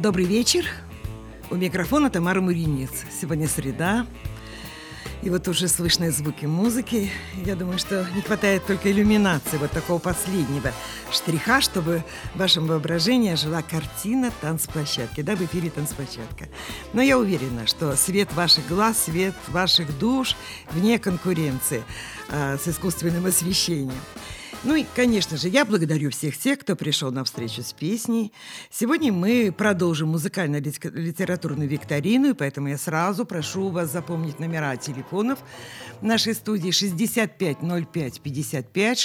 Добрый вечер. У микрофона Тамара Муринец. Сегодня среда. И вот уже слышны звуки музыки. Я думаю, что не хватает только иллюминации, вот такого последнего штриха, чтобы в вашем воображении ожила картина танцплощадки. Да, в эфире танцплощадка. Но я уверена, что свет ваших глаз, свет ваших душ вне конкуренции с искусственным освещением. Ну и, конечно же, я благодарю всех тех, кто пришел на встречу с песней. Сегодня мы продолжим музыкально-литературную викторину, и поэтому я сразу прошу вас запомнить номера телефонов нашей студии 650555,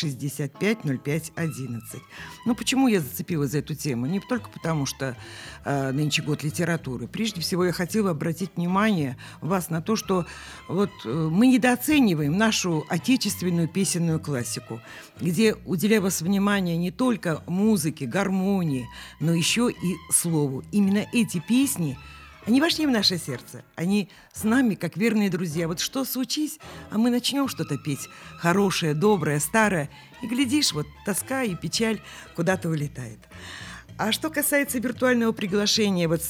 650511. Ну, почему я зацепилась за эту тему? Не только потому, что нынче год литературы. Прежде всего, я хотела обратить внимание вас на то, что вот мы недооцениваем нашу отечественную песенную классику, где уделялось внимание не только музыке, гармонии, но еще и слову. Именно эти песни, они вошли в наше сердце. Они с нами, как верные друзья. Вот что случись, а мы начнем что-то петь хорошее, доброе, старое, и, глядишь, вот тоска и печаль куда-то улетает. А что касается виртуального приглашения вот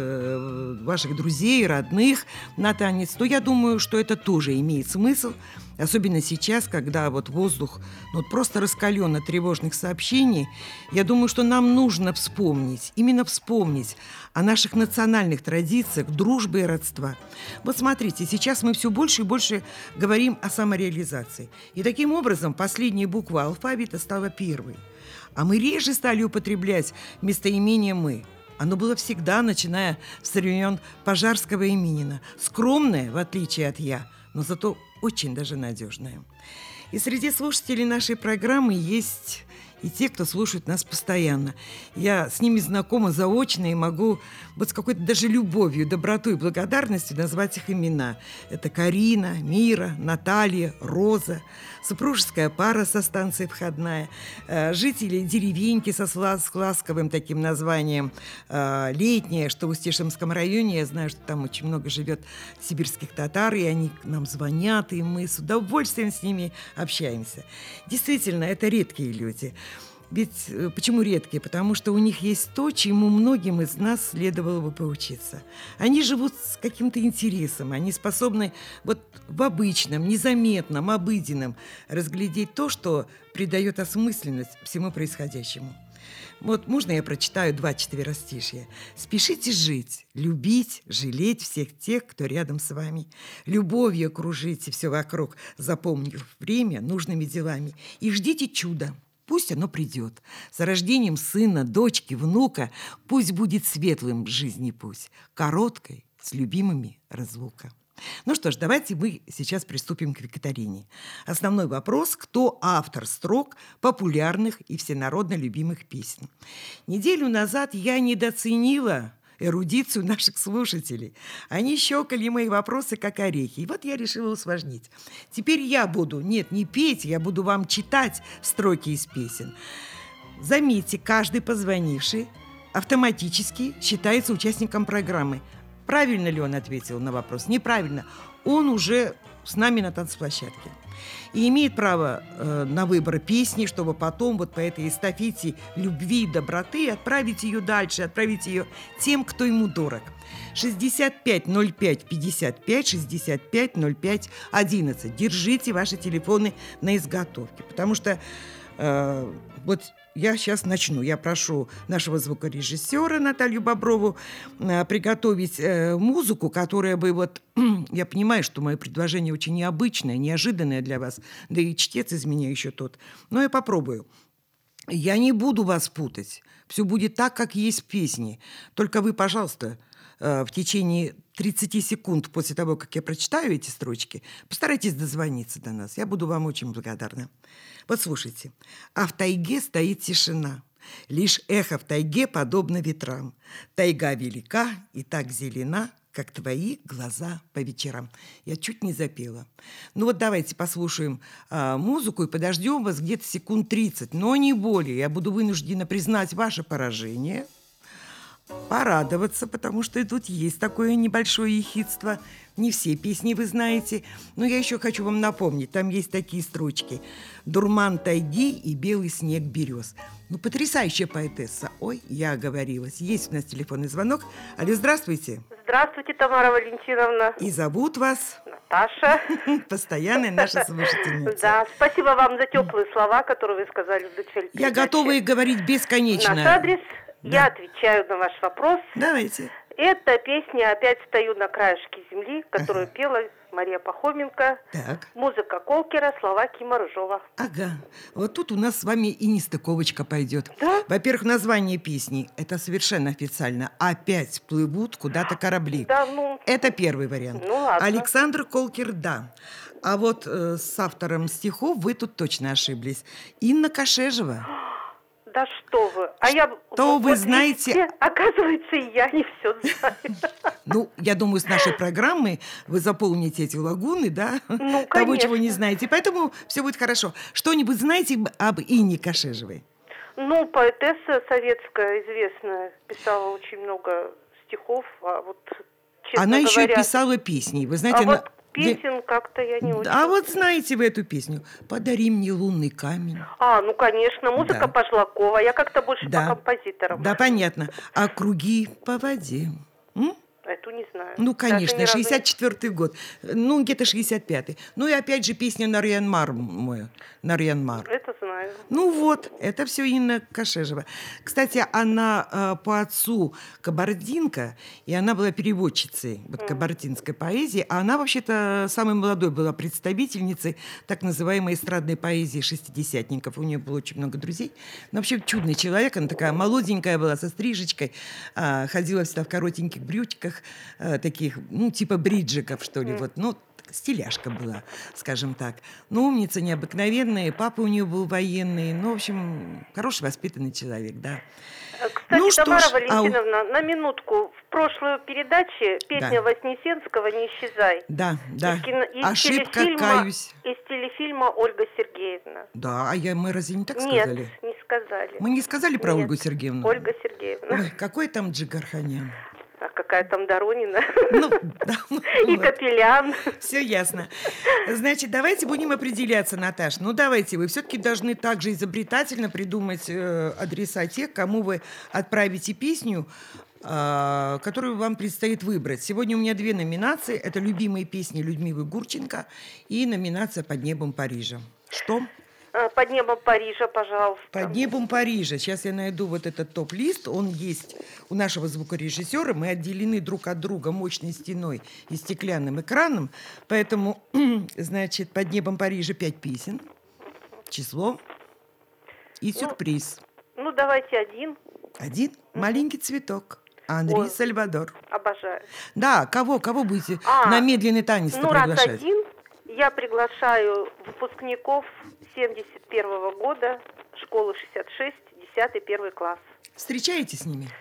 ваших друзей, родных на танец, то я думаю, что это тоже имеет смысл, особенно сейчас, когда вот воздух просто раскален от тревожных сообщений. Я думаю, что нам нужно вспомнить, именно вспомнить о наших национальных традициях, дружбы и родства. Вот смотрите, сейчас мы все больше и больше говорим о самореализации. И таким образом последняя буква алфавита стала первой. А мы реже стали употреблять местоимение «мы». Оно было всегда, начиная с времен Пожарского и Минина. Скромное, в отличие от «я», но зато очень даже надежное. И среди слушателей нашей программы есть и те, кто слушает нас постоянно. Я с ними знакома заочно и могу вот с какой-то даже любовью, добротой и благодарностью назвать их имена. Это Карина, Мира, Наталья, Роза, супружеская пара со станции «Входная», жители деревеньки с ласковым таким названием «Летняя», что в Устишемском районе. Я знаю, что там очень много живет сибирских татар, и они нам звонят, и мы с удовольствием с ними общаемся. Действительно, это редкие люди. Ведь почему редкие? Потому что у них есть то, чему многим из нас следовало бы поучиться. Они живут с каким-то интересом, они способны вот в обычном, незаметном, обыденном разглядеть то, что придает осмысленность всему происходящему. Вот можно я прочитаю 2 четверостишья? «Спешите жить, любить, жалеть всех тех, кто рядом с вами. Любовью окружите все вокруг, запомнив время нужными делами. И ждите чуда. Пусть оно придет. С рождением сына, дочки, внука. Пусть будет светлым жизни путь, короткой, с любимыми разлука». Ну что ж, давайте мы сейчас приступим к викторине. Основной вопрос: кто автор строк популярных и всенародно любимых песен? Неделю назад я недооценила эрудицию наших слушателей. Они щелкали мои вопросы, как орехи. И вот я решила усложнить. Теперь я буду, не петь, я буду вам читать строки из песен. Заметьте, каждый позвонивший автоматически считается участником программы. Правильно ли он ответил на вопрос? Неправильно. Он уже с нами на танцплощадке. И имеет право на выбор песни, чтобы потом вот по этой эстафете любви и доброты отправить ее дальше, отправить ее тем, кто ему дорог. 650555, 650511. Держите ваши телефоны на изготовке, потому что вот я сейчас начну. Я прошу нашего звукорежиссера Наталью Боброву приготовить музыку, которая бы вот... Я понимаю, что мое предложение очень необычное, неожиданное для вас, да и чтец из меня еще тот. Но я попробую. Я не буду вас путать. Все будет так, как есть в песне. Только вы, пожалуйста, в течение 30 секунд после того, как я прочитаю эти строчки, постарайтесь дозвониться до нас. Я буду вам очень благодарна. Вот слушайте. «А в тайге стоит тишина. Лишь эхо в тайге подобно ветрам. Тайга велика и так зелена, как твои глаза по вечерам». Я чуть не запела. Ну вот давайте послушаем музыку и подождем вас где-то секунд 30, но не более. Я буду вынуждена признать ваше поражение. порадоваться, потому что и тут есть такое небольшое ехидство. Не все песни вы знаете, но я еще хочу вам напомнить, там есть такие строчки: «Дурман тайги и белый снег берез». Ну, потрясающая поэтесса. Ой, я оговорилась. Есть у нас телефонный звонок. Алло, здравствуйте. Здравствуйте, Тамара Валентиновна. И зовут вас? Наташа. Постоянная наша слушательница. Да, спасибо вам за теплые слова, которые вы сказали в начале передачи. Я готова их говорить бесконечно. Наш адрес. Да. Я отвечаю на ваш вопрос. Давайте. Это песня «Опять стою на краешке земли», которую пела Мария Пахоменко. Так. Музыка Колкера, слова Кима Рыжова. Ага. Вот тут у нас с вами и нестыковочка пойдет. Да? Во-первых, название песни – это совершенно официально. «Опять плывут куда-то корабли». Да, ну... Это первый вариант. Ну, ладно. Александр Колкер – да. А вот с автором стихов вы тут точно ошиблись. Инна Кашежева. Да что вы. А я... Что вы вот знаете... видите, оказывается, и я не все знаю. Ну, я думаю, с нашей программы вы заполните эти лагуны, да? Ну, того, конечно. чего не знаете. Поэтому все будет хорошо. Что-нибудь знаете об Инне Кашежевой? Ну, поэтесса советская известная, писала очень много стихов, а вот, честно Она говоря... еще и писала песни. Вы знаете, А она... вот песен как-то я не очень... А вот знаете вы эту песню? «Подари мне лунный камень». А, ну, конечно, музыка Да. Пошлакова. Я как-то больше Да. по композиторам. Да, понятно. А «Круги по воде»? Эту не знаю. Ну, Даже конечно, ни разу не- 64-й год. Ну, где-то 65-й. Ну, и опять же песня «Нарьян Мар». «Нарьян Мар». Это знаю. Ну вот, это все Инна Кашежева. Кстати, она по отцу кабардинка, и она была переводчицей вот, кабардинской поэзии, а она вообще-то самой молодой была представительницей так называемой эстрадной поэзии шестидесятников. У нее было очень много друзей. Но вообще чудный человек, она такая молоденькая была, со стрижечкой, ходила всегда в коротеньких брючках, таких, ну, типа бриджиков, что ли, вот, ну, стиляшка была, скажем так. Ну, умница необыкновенная, папа у нее был военный. Ну, в общем, хороший, воспитанный человек, да. Кстати, Ну, что Тамара ж, Валентиновна, на минутку. В прошлой передаче песня Вознесенского «Не исчезай». Да, да. Из Ошибка, телефильма- каюсь. Из телефильма «Ольга Сергеевна». Да, мы разве не так Нет, сказали? не сказали. Мы не сказали про Нет. Ольгу Сергеевну? Ольга Сергеевна. Ой, какой там Джигарханян? А какая там Доронина? Ну, да, И Капелян. Все ясно. Значит, давайте будем определяться, Наташ. Ну, давайте, вы все-таки должны также изобретательно придумать адреса тех, кому вы отправите песню, которую вам предстоит выбрать. Сегодня у меня 2 номинации. Это любимые песни Людмилы Гурченко и номинация «Под небом Парижа». Что? «Под небом Парижа», пожалуйста. «Под небом Парижа». Сейчас я найду вот этот топ-лист. Он есть у нашего звукорежиссера. Мы отделены друг от друга мощной стеной и стеклянным экраном. Поэтому, значит, «Под небом Парижа» 5 песен. Число и сюрприз. Ну, давайте один. Один «Маленький цветок». Анри Ой. Сальвадор. Обожаю. Да, кого будете на медленный танец Ну, раз приглашать? один, я приглашаю выпускников 71-го года, школы 66, 10-1 класс. Встречаетесь с ними?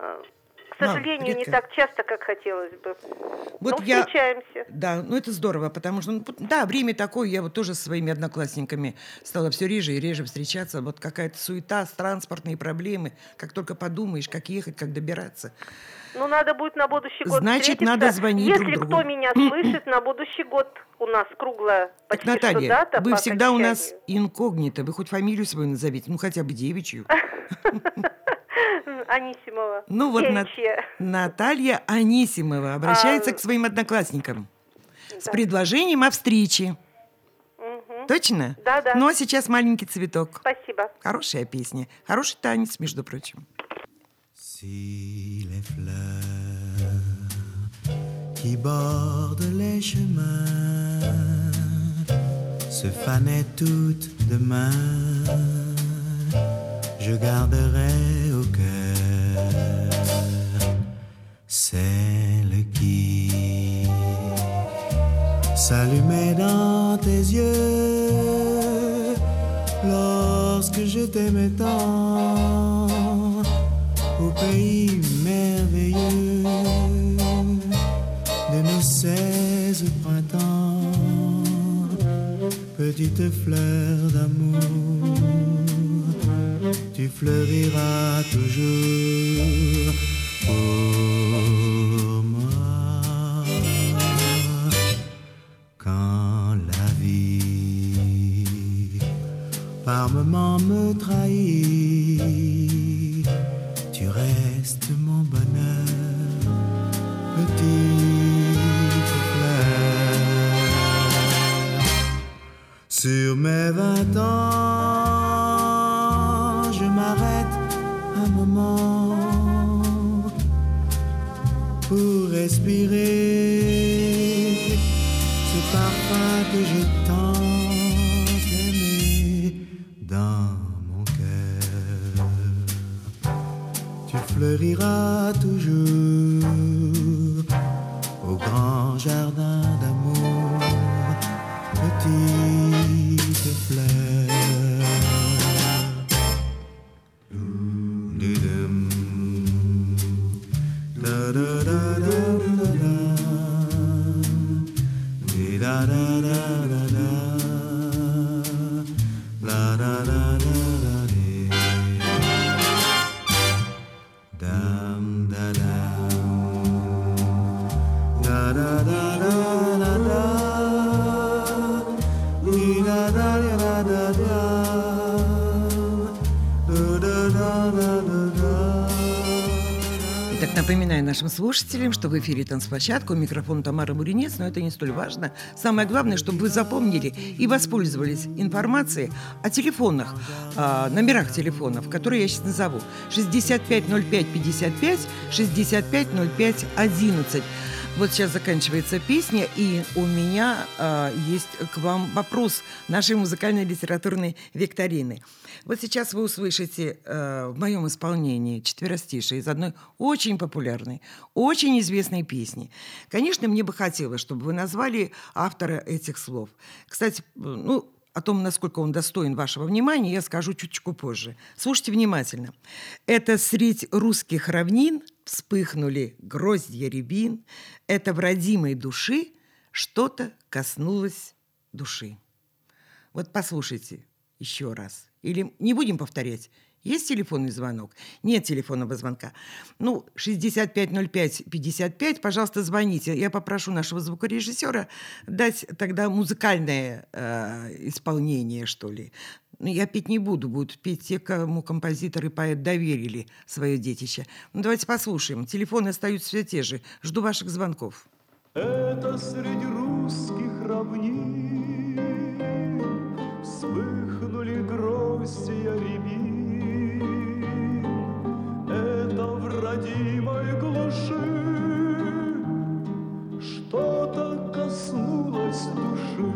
К сожалению, не редко. так часто, как хотелось бы. Вот Но я- встречаемся. Да, ну это здорово, потому что, ну, да, время такое, я вот тоже со своими одноклассниками стала все реже и реже встречаться. Вот какая-то суета, транспортные проблемы, как только подумаешь, как ехать, как добираться. Ну, надо будет на будущий год Значит, встретиться. надо звонить Если друг другу. кто меня слышит, на будущий год у нас круглая Так, почти что Наталья, дата вы по всегда у нас окончанию. инкогнито, вы хоть фамилию свою назовите, ну хотя бы девичью. Анисимова. Ну вот Девичья. Наталья Анисимова обращается к своим одноклассникам с предложением о встрече. Точно? Да. Ну а сейчас «Маленький цветок». Спасибо. Хорошая песня, хороший танец, между прочим. Si les fleurs qui bordent les chemins se fanaient toutes demain, je garderai au cœur celle qui s'allumait dans tes yeux lorsque je t'aimais tant au pays merveilleux de nos 16 printemps, petite fleur d'amour, tu fleuriras toujours sans me trahir. Tu restes mon bonheur, petite fleur. Sur mes 20 ans, je m'arrête un moment pour respirer ce parfum que j'ai tant aimé dans mon cœur. Tu fleuriras toujours au grand jardin d'amour, petite fleur. Итак, напоминаю нашим слушателям, что в эфире «Танцплощадка», у микрофона Тамара Буренец, но это не столь важно. Самое главное, чтобы вы запомнили и воспользовались информацией о телефонах, номерах телефонов, которые я сейчас назову. 650555, 650511. Вот сейчас заканчивается песня, и у меня есть к вам вопрос нашей музыкальной литературной викторины. Вот сейчас вы услышите в моем исполнении четверостишие из одной очень популярной, очень известной песни. Конечно, мне бы хотелось, чтобы вы назвали автора этих слов. Кстати, о том, насколько он достоин вашего внимания, я скажу чуточку позже. Слушайте внимательно. Это средь русских равнин вспыхнули гроздья рябин. Это в родимой души что-то коснулось души. Вот послушайте еще раз. Или не будем повторять. Есть телефонный звонок? Нет телефонного звонка. 650555, пожалуйста, звоните. Я попрошу нашего звукорежиссера дать тогда музыкальное исполнение, что ли. Я петь не буду, будут петь те, кому композитор и поэт доверили свое детище. Давайте послушаем. Телефоны остаются все те же. Жду ваших звонков. Это среди русских равнин вспыхнули гроздья рябин. Это в родимой глуши что-то коснулось души.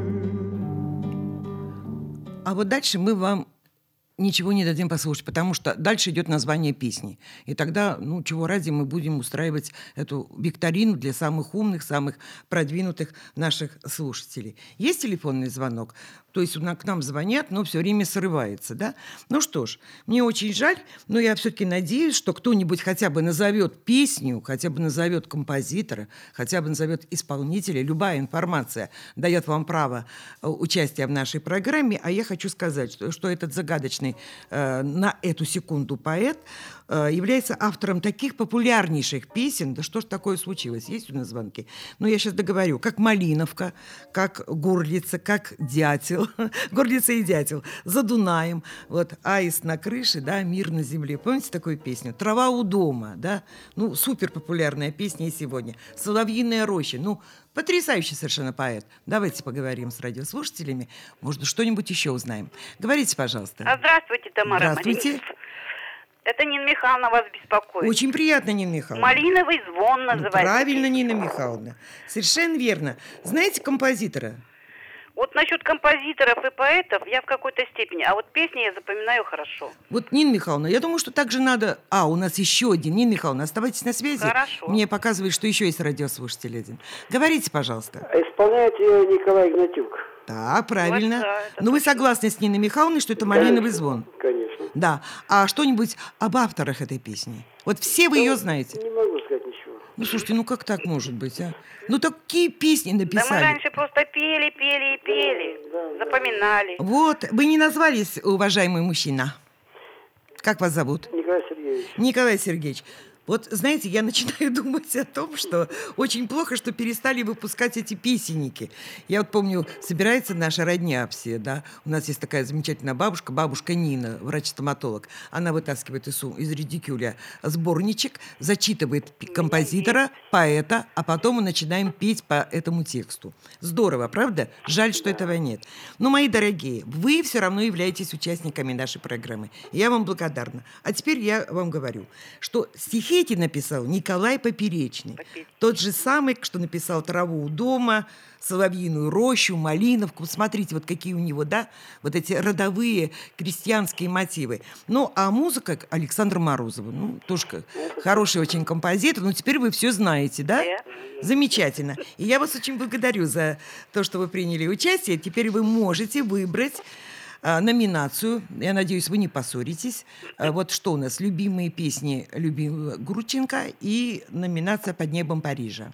А вот дальше мы вам ничего не дадим послушать, потому что дальше идет название песни. И тогда, чего ради, мы будем устраивать эту викторину для самых умных, самых продвинутых наших слушателей. Есть телефонный звонок? То есть к нам звонят, но все время срывается, да? Ну что ж, мне очень жаль, но я все-таки надеюсь, что кто-нибудь хотя бы назовет песню, хотя бы назовет композитора, хотя бы назовет исполнителя. Любая информация дает вам право участия в нашей программе. А я хочу сказать, что этот загадочный на эту секунду поэт является автором таких популярнейших песен. Да что ж такое случилось? Есть у нас звонки? Я сейчас договорю. Как «Малиновка», как «Горлица», как «Дятел». «Горлица и дятел», «За Дунаем», «Аист на крыше», да, «Мир на земле». Помните такую песню? «Трава у дома», да? Супер популярная песня и сегодня. «Соловьиная роща». Потрясающий совершенно поэт. Давайте поговорим с радиослушателями. Может, что-нибудь еще узнаем. Говорите, пожалуйста. Здравствуйте, Тамара. Здравствуйте. Это Нина Михайловна вас беспокоит. Очень приятно, Нина Михайловна. «Малиновый звон» называется. Правильно, Нина Михайловна. Совершенно верно. Знаете композитора? Вот насчет композиторов и поэтов я в какой-то степени, а вот песни я запоминаю хорошо. Нина Михайловна, я думаю, что также надо... у нас еще один. Нина Михайловна, оставайтесь на связи. Хорошо. Мне показывает, что еще есть радиослушатель один. Говорите, пожалуйста. Исполняет ее Николай Игнатюк. Так, правильно. Вот, да, вы согласны с Ниной Михайловной, что это «Малиновый звон»? Конечно. Да. А что-нибудь об авторах этой песни? Все вы ее знаете. Не могу сказать ничего. Слушайте, как так может быть, а? Такие песни написали. Да мы раньше просто пели, запоминали. Вы не назвались, уважаемый мужчина. Как вас зовут? Николай Сергеевич. Николай Сергеевич. Вот, знаете, я начинаю думать о том, что очень плохо, что перестали выпускать эти песенники. Я вот помню, собирается наша родня все, да, у нас есть такая замечательная бабушка Нина, врач-стоматолог. Она вытаскивает из редикюля сборничек, зачитывает композитора, поэта, а потом мы начинаем петь по этому тексту. Здорово, правда? Жаль, что этого нет. Но, мои дорогие, вы все равно являетесь участниками нашей программы. Я вам благодарна. А теперь я вам говорю, что стихи эти написал Николай Поперечный. Тот же самый, что написал «Траву у дома», «Соловьиную рощу», «Малиновку». Смотрите, вот какие у него, да, вот эти родовые крестьянские мотивы. Ну, а музыка Александра Морозова. Ну, тоже хороший очень композитор. Ну, теперь вы все знаете, да? Замечательно. И я вас очень благодарю за то, что вы приняли участие. Теперь вы можете выбрать номинацию. Я надеюсь, вы не поссоритесь. Вот что у нас? Любимые песни Гурченко и номинация «Под небом Парижа».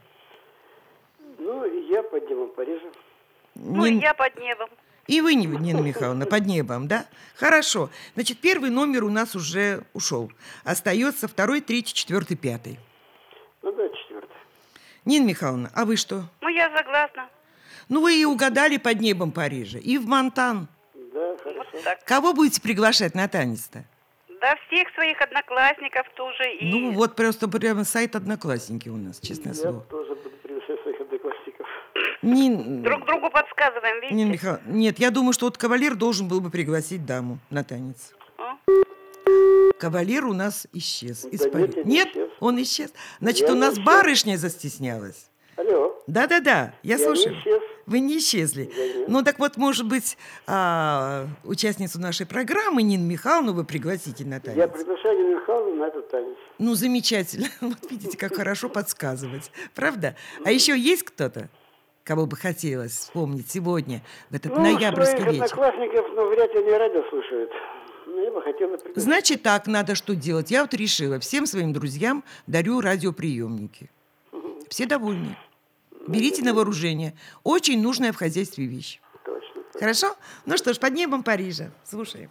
Ну, я под небом Парижа. Ну, я под небом. И вы, Нина Михайловна, под небом, да? Хорошо. Значит, первый номер у нас уже ушел. Остается 2, 3, 4, 5. Ну, да, 4. Нина Михайловна, а вы что? Ну, я согласна. Ну, вы и угадали «Под небом Парижа». И в Монтан. Да, хорошо. Вот так. Кого будете приглашать на танец-то? Да, всех своих одноклассников тоже. И... Ну, вот просто прямо сайт «Одноклассники» у нас, честное слово. Я тоже буду приглашать своих одноклассников. Друг другу подсказываем, видите? Нина Михайловна, нет, я думаю, что вот кавалер должен был бы пригласить даму на танец. Кавалер у нас исчез. Да Нет, исчез. он исчез. Значит, Я у нас исчез. барышня застеснялась. Алло. Да-да-да, я слушаю. не исчез. Вы не исчезли. Я нет. Ну, так вот, может быть, участницу нашей программы, Нину Михайловну, вы пригласите на танец? Я приглашаю Нину Михайловну на этот танец. Ну, замечательно. Вот видите, как хорошо подсказывать. Правда? А еще есть кто-то, кого бы хотелось вспомнить сегодня, в этот ноябрьский своих вечер? одноклассников, но вряд ли они радио слушают. Но я бы хотела пригласить. Значит так, надо что делать? Я вот решила, всем своим друзьям дарю радиоприемники. Все довольны. Берите на вооружение. Очень нужная в хозяйстве вещь. Точно. Хорошо? Ну что ж, «Под небом Парижа». Слушаем.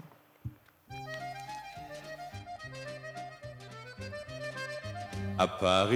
À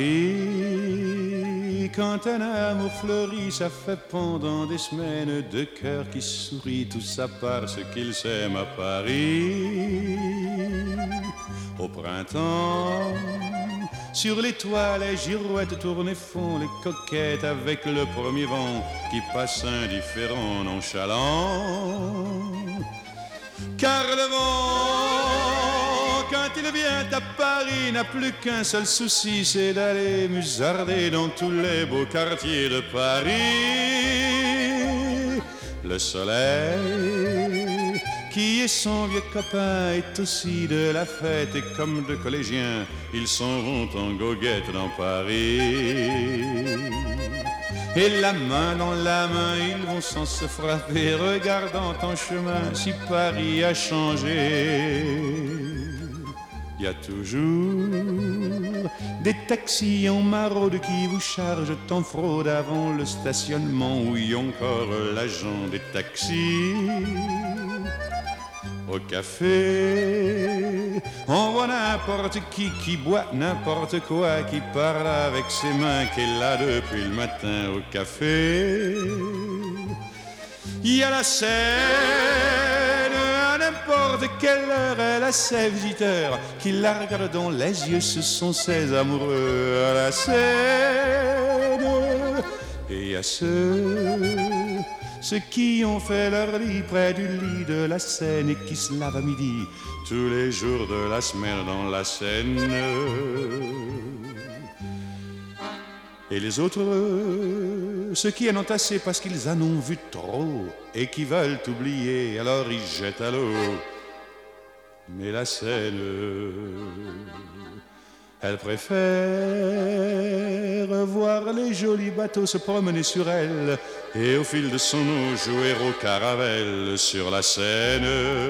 Paris, quand un amour fleurit, ça fait pendant des semaines deux cœurs qui sourient, tout ça parce qu'ils s'aiment à Paris. Au printemps, sur les toits, les girouettes tournent et font les coquettes avec le premier vent qui passe indifférent, nonchalant. Car le vent, quand il vient à Paris, n'a plus qu'un seul souci, c'est d'aller musarder dans tous les beaux quartiers de Paris. Le soleil, qui est son vieux copain, est aussi de la fête, et comme deux collégiens, ils s'en vont en goguette dans Paris. Et la main dans la main, ils vont sans se frapper, regardant en chemin si Paris a changé. Il y a toujours des taxis en maraude qui vous chargent en fraude avant le stationnement, où y a encore l'agent des taxis. Au café, on voit n'importe qui boit n'importe quoi, qui parle avec ses mains, qui est là depuis le matin au café. Il y a la Seine, à n'importe quelle heure, elle a ses visiteurs qui la regardent dans les yeux, ce sont ses amoureux à la Seine. Et il y a ceux qui ont fait leur lit près du lit de la Seine et qui se lavent à midi tous les jours de la semaine dans la Seine. Et les autres, ceux qui en ont assez parce qu'ils en ont vu trop et qui veulent oublier, alors ils jettent à l'eau. Mais la Seine, elle préfère voir les jolis bateaux se promener sur elle et au fil de son eau jouer au caravelle sur la Seine.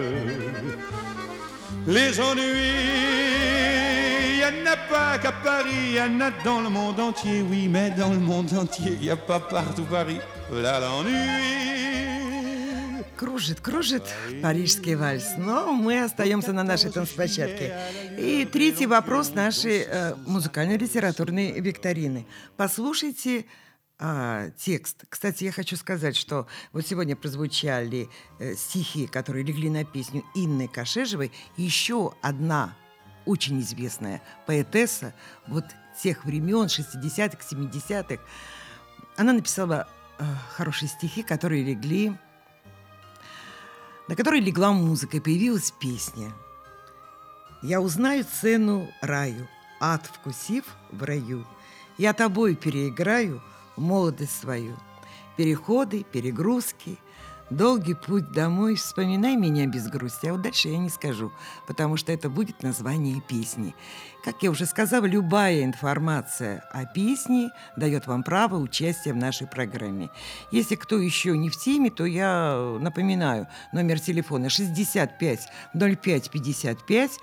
Les ennuis, il n'y en a pas qu'à Paris, il y en a dans le monde entier, oui, mais dans le monde entier, il n'y a pas partout Paris. Là l'ennui, Кружит парижский вальс, но мы остаемся на нашей танцплощадке. И третий вопрос нашей музыкально-литературной викторины. Послушайте текст. Кстати, я хочу сказать, что вот сегодня прозвучали стихи, которые легли на песню Инны Кашежевой. И еще одна очень известная поэтесса вот тех времен, 60-х, 70-х. Она написала хорошие стихи, на которые легла музыка, и появилась песня. «Я узнаю цену раю, ад вкусив в раю. Я тобой переиграю молодость свою. Переходы, перегрузки, долгий путь домой. Вспоминай меня без грусти». А вот дальше я не скажу, потому что это будет название песни. Как я уже сказала, любая информация о песне дает вам право участия в нашей программе. Если кто еще не в теме, то я напоминаю, номер телефона 65 05 55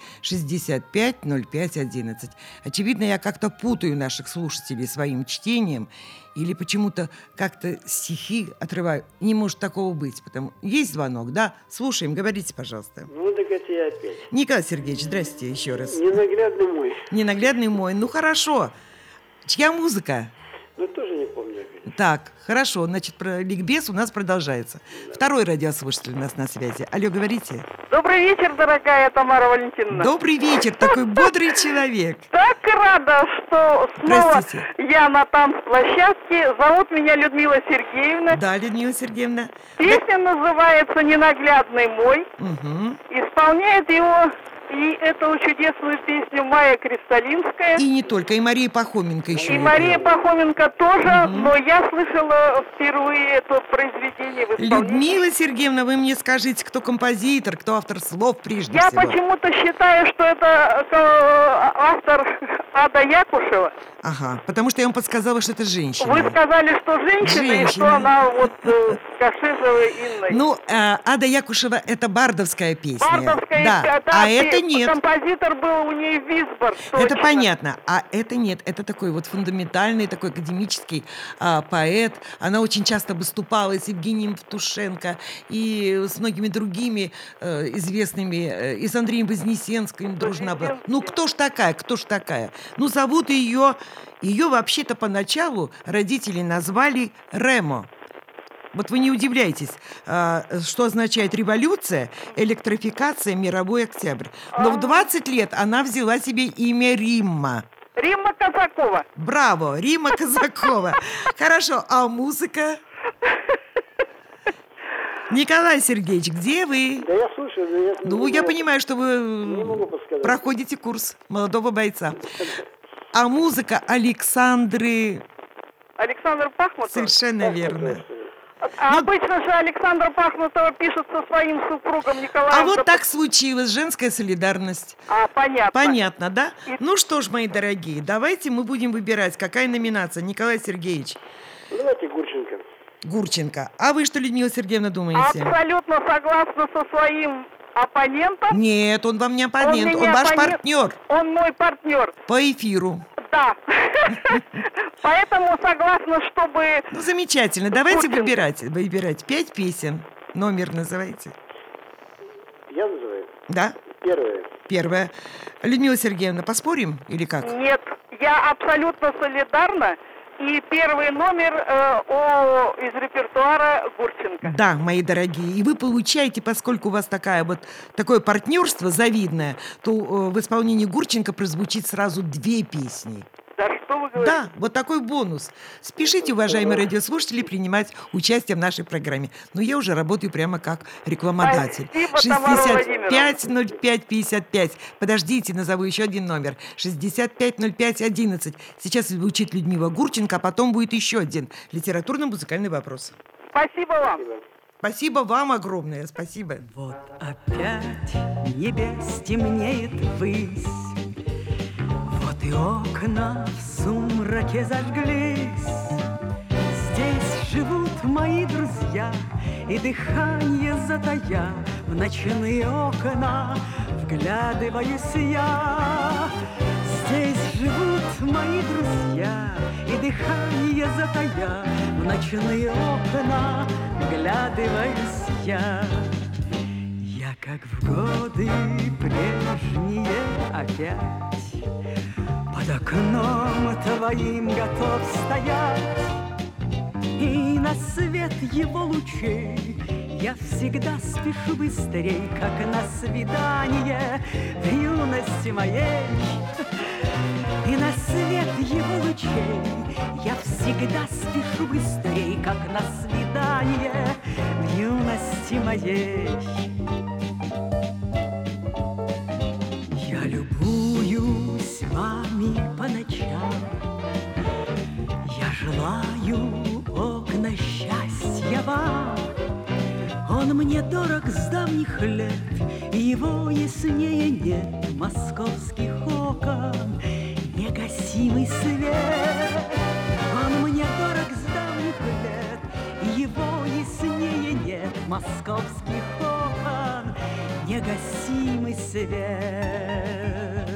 65 05 11. Очевидно, я как-то путаю наших слушателей своим чтением или почему-то как-то стихи отрываю. Не может такого быть. Есть звонок, да? Слушаем, говорите, пожалуйста. Ну, так это я опять. Николай Сергеевич, здрасте еще раз. Ненаглядный мой. Ненаглядный мой. Ну, хорошо. Чья музыка? Ну, тоже не помню. Так, хорошо. Значит, ликбез у нас продолжается. Да. Второй радиослушатель у нас на связи. Алло, говорите. Добрый вечер, дорогая Тамара Валентиновна. Добрый вечер. Такой бодрый человек. Так рада, что снова я на танцплощадке. Зовут меня Людмила Сергеевна. Да, Людмила Сергеевна. Песня называется «Ненаглядный мой». Угу. Исполняет его... И эту чудесную песню Майя Кристалинская. И не только, и Мария Пахоменко еще. И Мария Пахоменко тоже, но я слышала впервые это произведение в исполнении. Людмила Сергеевна, вы мне скажите, кто композитор, кто автор слов прежде всего? Я почему-то считаю, что это автор Ада Якушева. Ага, потому что я вам подсказала, что это женщина. Вы сказали, что женщина, и что она вот с Кашежевой Инной. Ну, Ада Якушева — это бардовская песня. Бардовская, да. А это нет. Композитор был у нее Висбор. Это понятно. А это нет. Это такой вот фундаментальный, такой академический поэт. Она очень часто выступала и с Евгением Евтушенко, и с многими другими известными, и с Андреем Вознесенским дружна была. Ну, кто ж такая? Ну, зовут ее вообще-то поначалу родители назвали Ремо. Вот вы не удивляйтесь, что означает революция, электрификация, мировой октябрь. Но в 20 лет она взяла себе имя Римма. Римма Казакова. Браво, Римма Казакова. Хорошо, а музыка? Николай Сергеевич, где вы? Да я слушаю. Ну, я понимаю, что вы проходите курс молодого бойца. А музыка Александры Пахмутова? Совершенно верно. Обычно же Александра Пахмутова пишет со своим супругом Николаем. А вот так случилось, женская солидарность. Понятно. Понятно, да? Ну что ж, мои дорогие, давайте мы будем выбирать, какая номинация, Николай Сергеевич. Давайте Гурченко. Гурченко. А вы что, Людмила Сергеевна, думаете? Абсолютно согласна со своим оппонентом. Нет, он вам не оппонент, он ваш партнер. Он мой партнер. По эфиру. Да. Поэтому согласна, чтобы... Ну, замечательно. Давайте выбирать 5 песен. Номер называйте. Я называю? Да. Первая. Людмила Сергеевна, поспорим или как? Нет, я абсолютно солидарна. И первый номер из репертуара Гурченко. Да, мои дорогие. И вы получаете, поскольку у вас такое партнерство завидное, то в исполнении Гурченко прозвучит сразу 2 песни. Да что вы говорите? Да, вот такой бонус. Спешите, уважаемые радиослушатели, принимать участие в нашей программе. Но я уже работаю прямо как рекламодатель. 65-05-55. Подождите, назову еще один номер. 65-05-11. Сейчас звучит Людмила Гурченко, а потом будет еще один литературно-музыкальный вопрос. Спасибо вам. Спасибо вам огромное. Спасибо. Вот опять небес темнеет ввысь. Вот и окна в сумраке зажглись. Здесь живут мои друзья, и дыхание затая, в ночные окна вглядываюсь я. Здесь живут мои друзья, и дыхание затая, в ночные окна вглядываюсь я как в годы прежние опять под окном твоим готов стоять, и на свет его лучей я всегда спешу быстрей, как на свидание в юности моей. И на свет его лучей я всегда спешу быстрей, как на свидание в юности моей. Я любуюсь вами по ночам, я желаю окна счастья вам. Он мне дорог с давних лет, его яснее нет московских окон, негасимый свет. Он мне дорог с давних лет, его яснее нет московских окон, негасимый свет.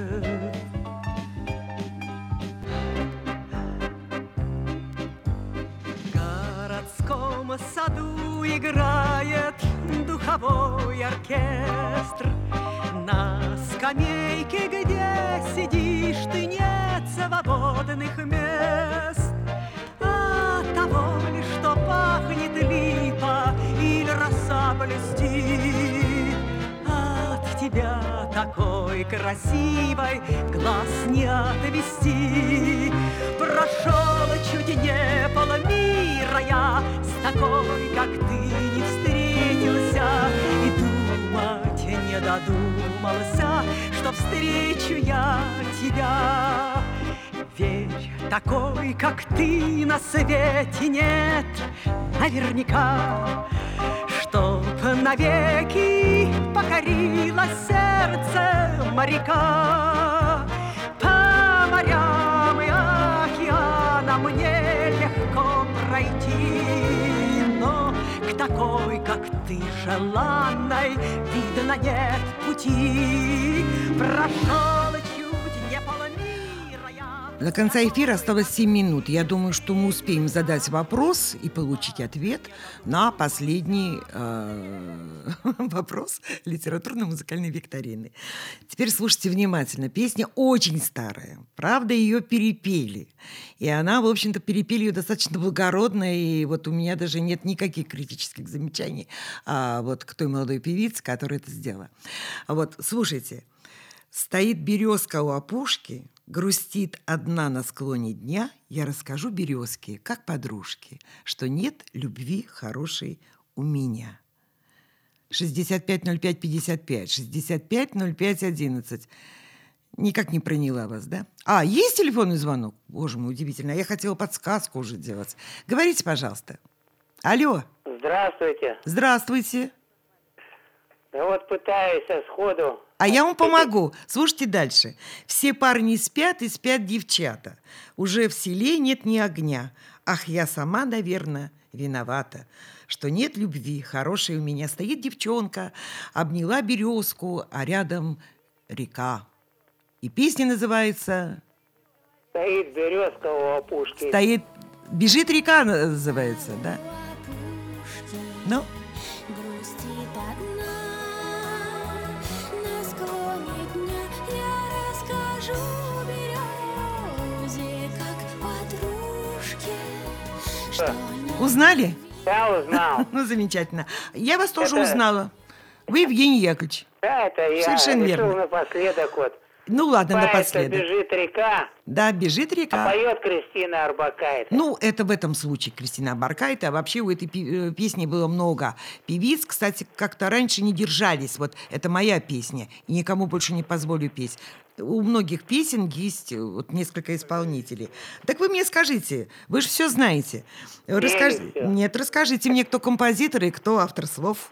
В городском саду играет духовой оркестр. На скамейке, где сидишь ты, нет свободных мест. От того ли, что пахнет липа или роса блестит, от тебя такой красивой глаз не отвести. Прошел чуть не полмира я, с такой, как ты, не встретился, и думать не додумался, что встречу я тебя. Верь, такой, как ты, на свете нет наверняка, чтоб навеки покорило сердце моряка. По морям и океанам мне легко пройти, но к такой, как ты, желанной, видно, нет пути. Прошел чуть не полмира я. До конца эфира осталось 7 минут. Я думаю, что мы успеем задать вопрос и получить ответ на последний вопрос литературно-музыкальной викторины. Теперь слушайте внимательно. Песня очень старая. Правда, ее перепели. И она, в общем-то, перепели ее достаточно благородно. И вот у меня даже нет никаких критических замечаний вот к той молодой певице, которая это сделала. Вот, слушайте. Стоит березка у опушки, грустит одна на склоне дня. Я расскажу березке, как подружке, что нет любви хорошей у меня. 650555, 650511. Никак не проняла вас, да? Есть телефонный звонок? Боже мой, удивительно. Я хотела подсказку уже делать. Говорите, пожалуйста. Алло. Здравствуйте. Здравствуйте. Да вот пытаюсь сходу. Я вам помогу. Слушайте дальше. Все парни спят, и спят девчата. Уже в селе нет ни огня. Ах, я сама, наверное, виновата, что нет любви хорошей у меня. Стоит девчонка, обняла березку, а рядом река. И песня называется... Стоит березка у опушки. Стоит... Бежит река называется, да? Ну... Узнали? Я узнал. Ну, замечательно. Я вас тоже узнала. Вы Евгений Яковлевич. Да, это я. Совершенно решил верно. напоследок вот. Ну, ладно, напоследок. «Бежит река». Да, «Бежит река». А поет Кристина Орбакайте. Ну, это в этом случае Кристина Орбакайте. А вообще у этой песни было много певиц. Кстати, как-то раньше не держались. Вот это моя песня, и никому больше не позволю петь. У многих песен есть вот несколько исполнителей. Так вы мне скажите, вы же все знаете. Нет, расскажите мне, кто композитор и кто автор слов.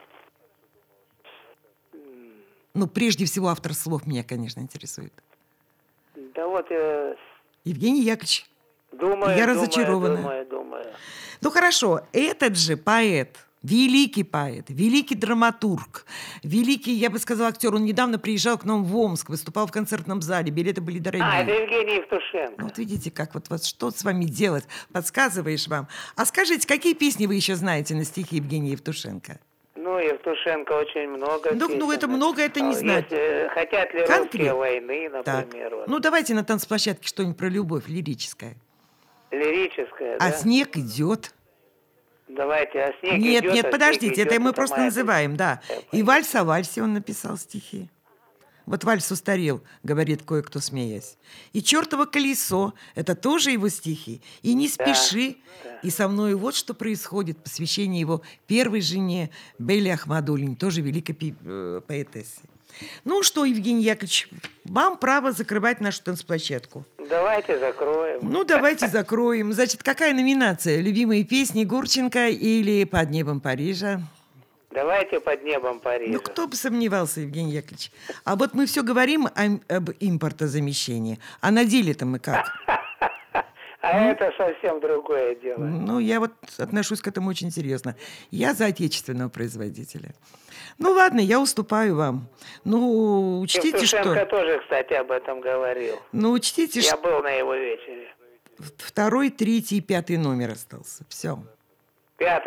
Ну, прежде всего, автор слов меня, конечно, интересует. Да вот... Евгений Яковлевич. Я разочарована. Думаю. Ну, хорошо, этот же поэт, великий поэт, великий драматург, великий, я бы сказала, актер. Он недавно приезжал к нам в Омск, выступал в концертном зале, билеты были дорогие. Это Евгений Евтушенко. Вот видите, как вот что с вами делать, подсказываешь вам. А скажите, какие песни вы еще знаете на стихи Евгения Евтушенко? Ну, Евтушенко очень много песен. Ну, это много, это не знать. Хотят ли русские войны, например. Вот. Ну, давайте на танцплощадке что-нибудь про любовь, лирическое. Лирическое, А да? снег идет. Давайте, а снег Нет, идет. нет, подождите, снег идет, это мы просто называем, да. И вальс о вальсе он написал стихи. Вот вальс устарел, говорит кое-кто, смеясь. И чертово колесо, это тоже его стихи. И не спеши. Да. И со мной вот что происходит. Посвящение его первой жене Белле Ахмадуллине, тоже великой поэтессе. Ну что, Евгений Яковлевич, вам право закрывать нашу танцплощадку. Давайте закроем. Ну, давайте закроем. Значит, какая номинация? Любимые песни Гурченко или «Под небом Парижа»? Давайте «Под небом Парижа». Ну, кто бы сомневался, Евгений Яковлевич. А вот мы все говорим об импортозамещении. А на деле-то мы как? Это совсем другое дело. Ну, я вот отношусь к этому очень серьезно. Я за отечественного производителя. Ну, ладно, я уступаю вам. Ну, учтите, Евтушенко тоже, кстати, об этом говорил. Ну, учтите, я был на его вечере. 2, 3 и 5 номер остался. Все. 5.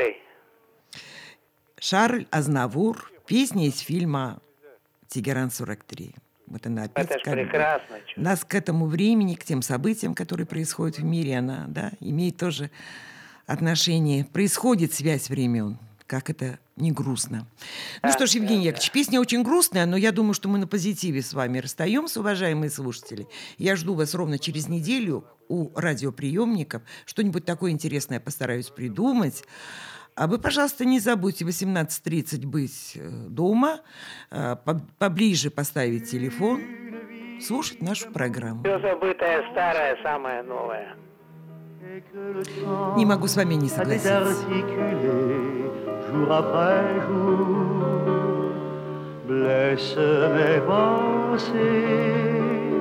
Шарль Азнавур. Песня из фильма «Тегеран-43». Вот она опять. Это же прекрасно. Нас к этому времени, к тем событиям, которые происходят в мире, она, да, имеет тоже отношение. Происходит связь времен. Как это не грустно. Ну что ж, Евгений Яковлевич, песня очень грустная, но я думаю, что мы на позитиве с вами расстаемся, уважаемые слушатели. Я жду вас ровно через неделю у радиоприемников. Что-нибудь такое интересное постараюсь придумать. А вы, пожалуйста, не забудьте 18:30 быть дома, поближе поставить телефон, слушать нашу программу. Все забытое старое, самое новое. Не могу с вами не согласиться. Jour après jour, blesse mes pensées.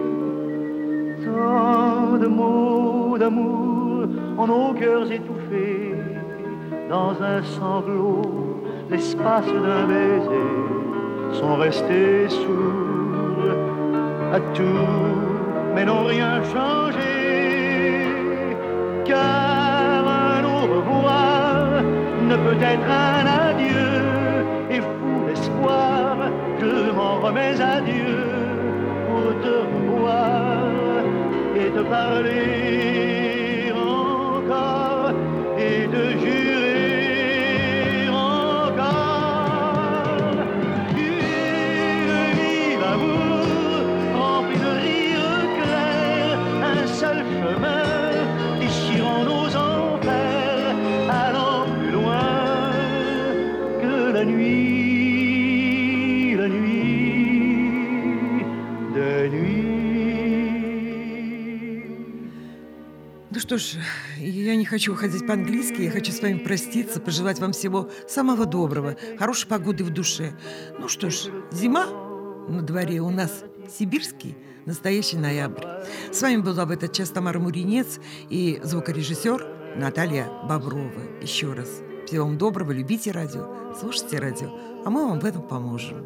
Tant de mots d'amour en nos cœurs étouffés, dans un sanglot, l'espace d'un baiser, sont restés sourds à tout, mais n'ont rien changé, car un au revoir ne peut être un adieu, et fou d'espoir, je m'en remets à Dieu pour te revoir et te parler encore et te jurer encore une vie d'amour remplie de rires clairs, un seul chemin déchirant nos enfers, allant plus loin que la nuit de nuit. Ну что ж, я не хочу уходить по-английски, я хочу с вами проститься, пожелать вам всего самого доброго, хорошей погоды в душе. Ну что ж, зима на дворе у нас сибирский, настоящий ноябрь. С вами была в этот час Тамара Муринец и звукорежиссер Наталья Боброва. Еще раз, всего вам доброго, любите радио, слушайте радио, а мы вам в этом поможем.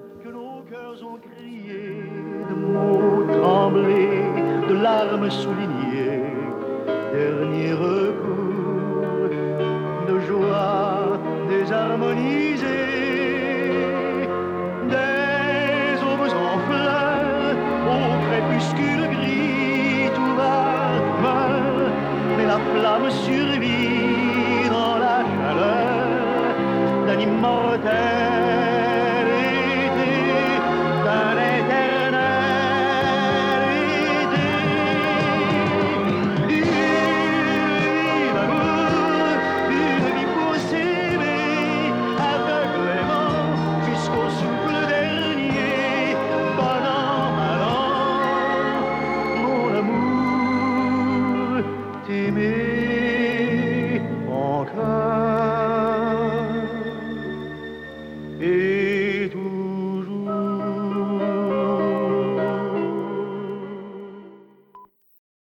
De mots tremblés, de larmes soulignées, dernier recours.